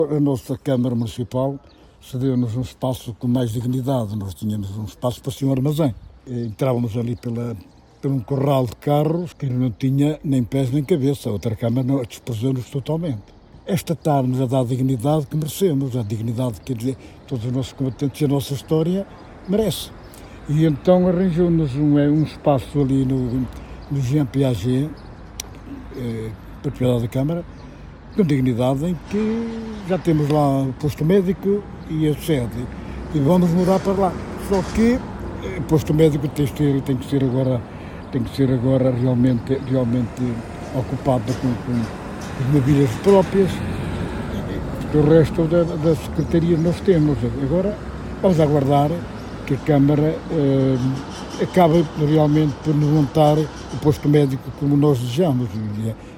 A nossa Câmara Municipal cedeu-nos um espaço com mais dignidade. Nós tínhamos um espaço para ser um armazém. Entrávamos ali por um corral de carros que não tinha nem pés nem cabeça. A outra Câmara despojou-nos totalmente. Esta está-nos a dar a dignidade que merecemos, a dignidade que todos os nossos combatentes e a nossa história merece. E então arranjou-nos um espaço ali no Jean Piaget, propriedade da Câmara, com dignidade, em que já temos lá o posto médico e a sede, e vamos morar para lá. Só que o posto médico tem que ser agora realmente ocupado com as mobílias próprias, e o resto da Secretaria nós temos. Agora vamos aguardar que a Câmara acabe realmente por nos montar o posto médico como nós desejamos,